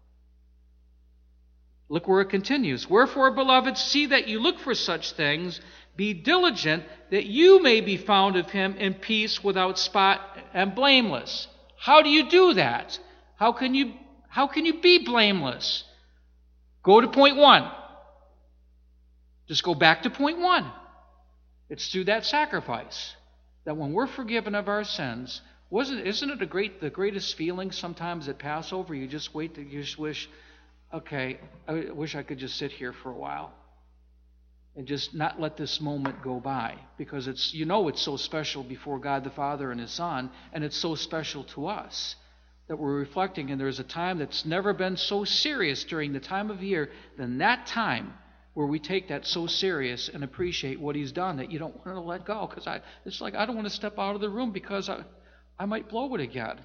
Look where it continues. Wherefore, beloved, see that you look for such things. Be diligent that you may be found of Him in peace, without spot and blameless. How do you do that? How can you, how can you be blameless? Go to point one. Just go back to point one. It's through that sacrifice. That when we're forgiven of our sins, wasn't isn't it a great the greatest feeling sometimes at Passover? You just wait to you just wish, okay, I wish I could just sit here for a while. And just not let this moment go by. Because it's you know it's so special before God the Father and His Son, and it's so special to us that we're reflecting, and there's a time that's never been so serious during the time of year than that time where we take that so serious and appreciate what he's done that you don't want to let go. Because I, it's like I don't want to step out of the room because I, I might blow it again.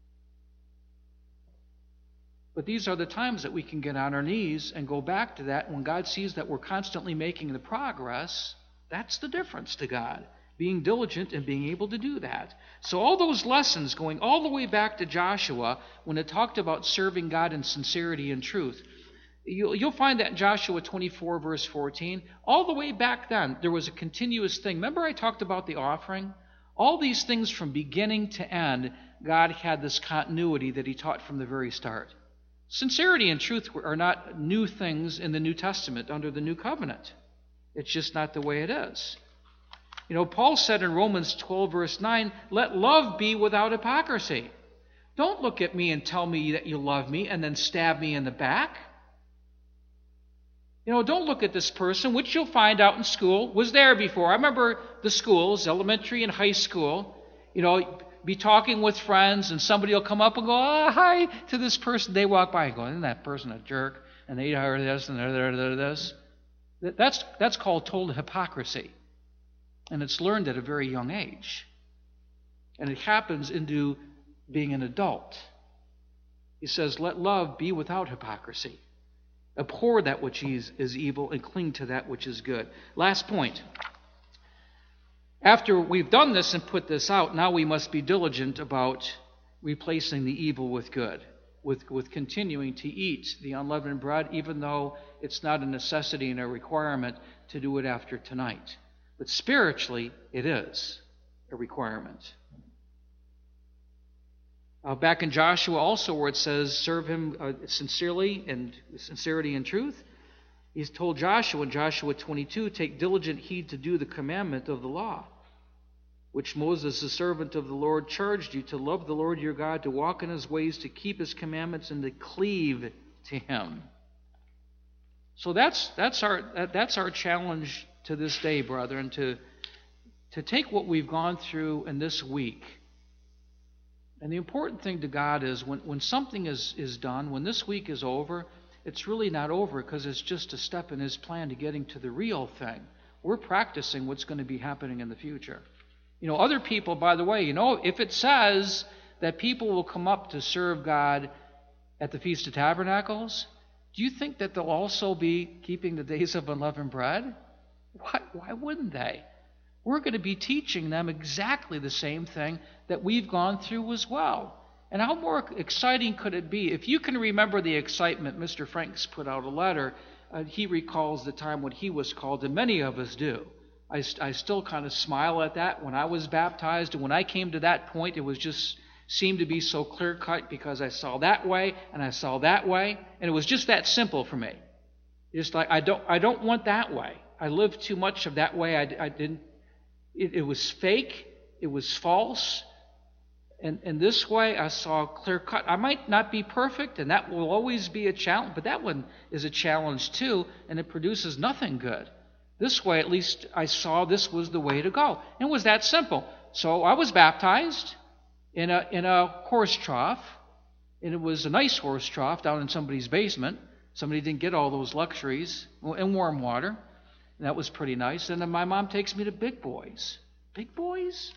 But these are the times that we can get on our knees and go back to that. When God sees that we're constantly making the progress, that's the difference to God. Being diligent and being able to do that. So all those lessons going all the way back to Joshua, when it talked about serving God in sincerity and truth, you'll, you'll find that in Joshua twenty-four, verse fourteen. All the way back then, there was a continuous thing. Remember I talked about the offering? All these things from beginning to end, God had this continuity that he taught from the very start. Sincerity and truth are not new things in the New Testament under the New Covenant. It's just not the way it is. You know, Paul said in Romans twelve, verse nine, let love be without hypocrisy. Don't look at me and tell me that you love me and then stab me in the back. You know, don't look at this person, which you'll find out in school, was there before. I remember the schools, elementary and high school, you know, be talking with friends, and somebody will come up and go, oh, hi, to this person. They walk by and go, isn't that person a jerk? And they are this and they're this. That's, that's called total hypocrisy. And it's learned at a very young age. And it happens into being an adult. He says, let love be without hypocrisy. Abhor that which is, is evil and cling to that which is good. Last point. After we've done this and put this out, now we must be diligent about replacing the evil with good, with, with continuing to eat the unleavened bread, even though it's not a necessity and a requirement to do it after tonight. But spiritually, it is a requirement. Uh, back in Joshua also, where it says, serve him uh, sincerely and sincerity and truth, he's told Joshua in Joshua twenty-two, take diligent heed to do the commandment of the law, which Moses, the servant of the Lord, charged you to love the Lord your God, to walk in his ways, to keep his commandments, and to cleave to him. So that's that's our that's our challenge to this day, brethren, to to take what we've gone through in this week. And the important thing to God is when, when something is, is done, when this week is over, it's really not over because it's just a step in his plan to getting to the real thing. We're practicing what's going to be happening in the future. You know, other people, by the way, you know, if it says that people will come up to serve God at the Feast of Tabernacles, do you think that they'll also be keeping the days of unleavened bread? Why, why wouldn't they? We're going to be teaching them exactly the same thing that we've gone through as well. And how more exciting could it be? If you can remember the excitement, Mister Franks put out a letter. Uh, he recalls the time when he was called, and many of us do. I, I still kind of smile at that. When I was baptized, and when I came to that point, it was just seemed to be so clear-cut because I saw that way, and I saw that way, and it was just that simple for me. Just like, I don't I don't want that way. I lived too much of that way. I, I didn't. It, it was fake. It was false. And, and this way, I saw clear cut. I might not be perfect, and that will always be a challenge, but that one is a challenge too, and it produces nothing good. This way, at least, I saw this was the way to go. And it was that simple. So I was baptized in a in a horse trough, and it was a nice horse trough down in somebody's basement. Somebody didn't get all those luxuries, and warm water. And that was pretty nice. And then my mom takes me to Big Boys. Big Boys?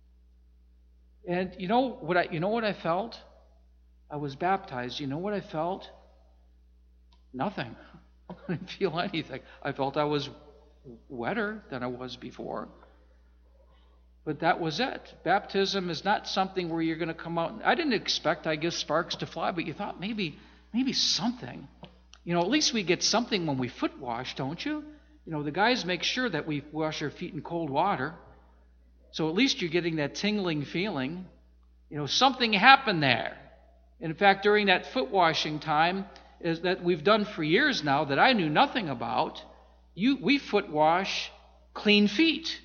And you know what I you know what I felt? I was baptized. You know what I felt? Nothing. I didn't feel anything. I felt I was wetter than I was before. But that was it. Baptism is not something where you're going to come out. I didn't expect, I guess, sparks to fly, but you thought maybe maybe something. You know, at least we get something when we foot wash, don't you? You know, the guys make sure that we wash our feet in cold water. So at least you're getting that tingling feeling. You know, something happened there. In fact, during that foot washing time is that we've done for years now that I knew nothing about, you we foot wash clean feet.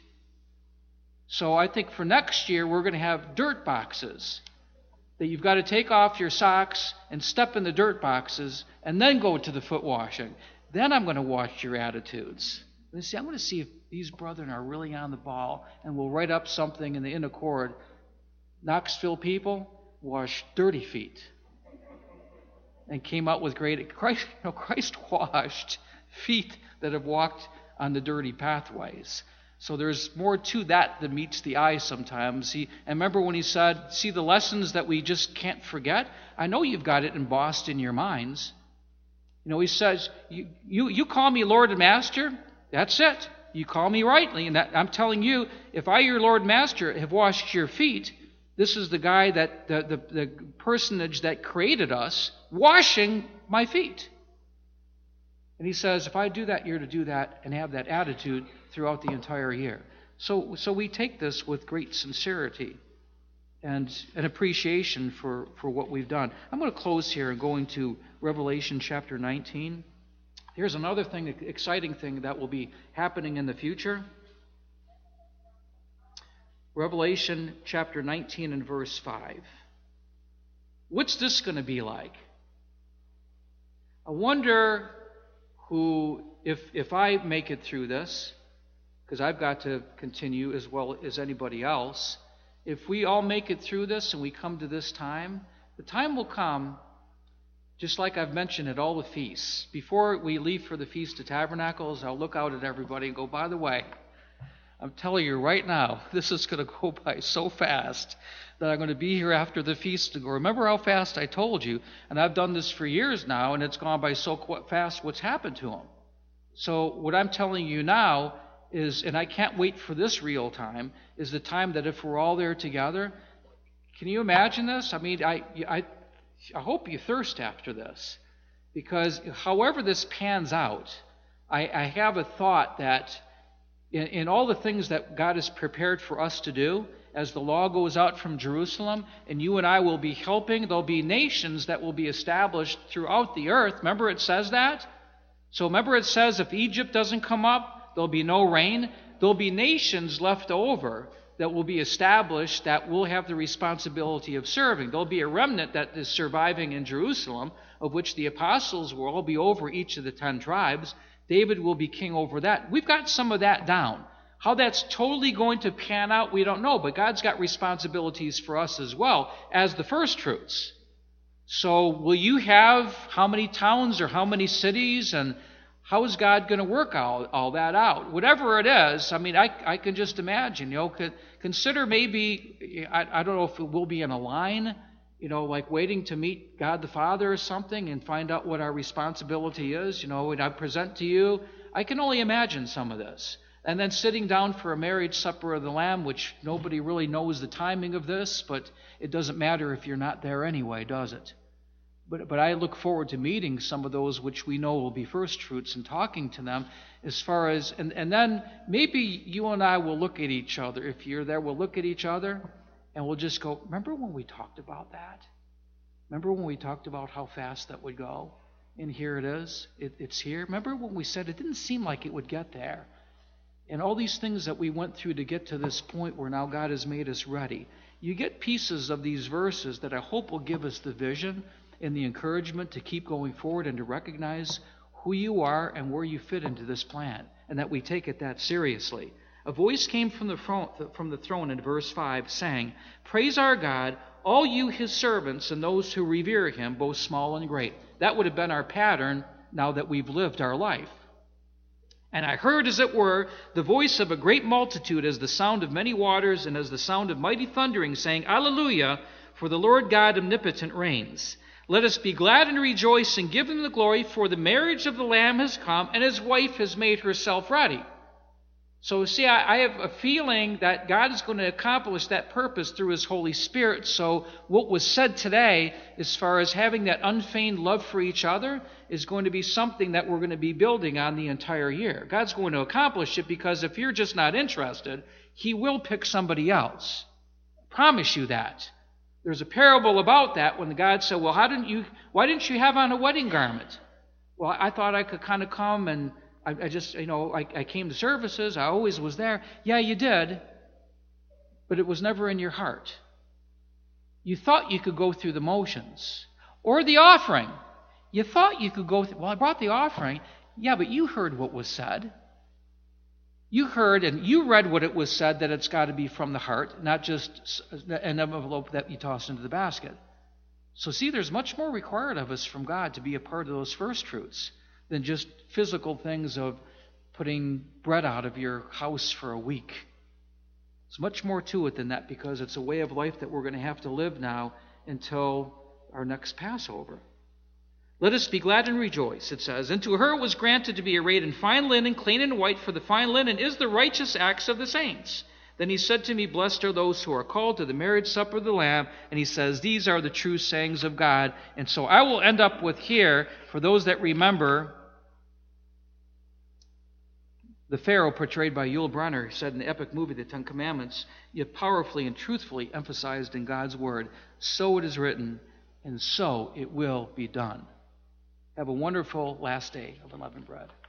So I think for next year we're going to have dirt boxes that you've got to take off your socks and step in the dirt boxes and then go to the foot washing. Then I'm going to watch your attitudes. And see, I'm going to see if these brethren are really on the ball, and we'll write up something in the in accord. Knoxville people wash dirty feet, and came out with great. Christ, you know, Christ washed feet that have walked on the dirty pathways. So there's more to that than meets the eye sometimes. He, and remember when he said, see the lessons that we just can't forget? I know you've got it embossed in your minds. You know, he says, you, you, you call me Lord and Master, that's it. You call me rightly. And that, I'm telling you, if I, your Lord and Master, have washed your feet, this is the guy that, the, the, the personage that created us, washing my feet. And he says, if I do that, you're to do that and have that attitude throughout the entire year. So, so we take this with great sincerity and an appreciation for, for what we've done. I'm going to close here and go into Revelation chapter nineteen. Here's another thing, exciting thing that will be happening in the future. Revelation chapter nineteen and verse five. What's this going to be like? I wonder who, if if I make it through this, because I've got to continue as well as anybody else, if we all make it through this and we come to this time, the time will come, just like I've mentioned at all the feasts. Before we leave for the Feast of Tabernacles, I'll look out at everybody and go, by the way, I'm telling you right now, this is going to go by so fast that I'm going to be here after the feast to go, remember how fast I told you? And I've done this for years now, and it's gone by so fast what's happened to them. So what I'm telling you now is, and I can't wait for this real time, is the time that if we're all there together, can you imagine this? I mean, I, I, I hope you thirst after this, because however this pans out, I, I have a thought that in, in all the things that God has prepared for us to do, as the law goes out from Jerusalem, and you and I will be helping, there'll be nations that will be established throughout the earth. Remember it says that? So remember it says if Egypt doesn't come up, there'll be no rain. There'll be nations left over that will be established that will have the responsibility of serving. There'll be a remnant that is surviving in Jerusalem, of which the apostles will all be over each of the ten tribes. David will be king over that. We've got some of that down. How that's totally going to pan out, we don't know, but God's got responsibilities for us as well as the first fruits. So will you have how many towns or how many cities, and how is God going to work all, all that out? Whatever it is, I mean, I, I can just imagine, you know, consider maybe, I, I don't know if it will be in a line, you know, like waiting to meet God the Father or something and find out what our responsibility is, you know, and I present to you. I can only imagine some of this. And then sitting down for a marriage supper of the Lamb, which nobody really knows the timing of this, but it doesn't matter if you're not there anyway, does it? But, but I look forward to meeting some of those which we know will be first fruits and talking to them as far as, and, and then maybe you and I will look at each other. If you're there, we'll look at each other and we'll just go, remember when we talked about that? Remember when we talked about how fast that would go? And here it is. It, it's here. Remember when we said it didn't seem like it would get there? And all these things that we went through to get to this point where now God has made us ready. You get pieces of these verses that I hope will give us the vision and the encouragement to keep going forward and to recognize who you are and where you fit into this plan, and that we take it that seriously. A voice came from the throne, from the throne in verse five, saying, "Praise our God, all you his servants and those who revere him, both small and great." That would have been our pattern now that we've lived our life. "And I heard, as it were, the voice of a great multitude, as the sound of many waters, and as the sound of mighty thundering, saying, Alleluia, for the Lord God omnipotent reigns. Let us be glad and rejoice and give him the glory, for the marriage of the Lamb has come, and his wife has made herself ready." So see, I, I have a feeling that God is going to accomplish that purpose through his Holy Spirit. So what was said today, as far as having that unfeigned love for each other, is going to be something that we're going to be building on the entire year. God's going to accomplish it, because if you're just not interested, he will pick somebody else. I promise you that. There's a parable about that when the God said, well, how didn't you, why didn't you have on a wedding garment? Well, I thought I could kind of come and I, I just, you know, I, I came to services. I always was there. Yeah, you did, but it was never in your heart. You thought you could go through the motions. Or the offering. You thought you could go through, well, I brought the offering. Yeah, but you heard what was said. You heard and you read what it was said, that it's got to be from the heart, not just an envelope that you toss into the basket. So see, there's much more required of us from God to be a part of those first fruits than just physical things of, putting bread out of your house for a week. There's much more to it than that, because it's a way of life that we're going to have to live now until our next Passover. Let us be glad and rejoice, it says. And to her was granted to be arrayed in fine linen, clean and white, for the fine linen is the righteous acts of the saints. Then he said to me, blessed are those who are called to the marriage supper of the Lamb. And he says, these are the true sayings of God. And so I will end up with here, for those that remember, the Pharaoh portrayed by Yul Brynner said in the epic movie, The Ten Commandments, yet powerfully and truthfully emphasized in God's Word, so it is written, and so it will be done. Have a wonderful last day of unleavened bread.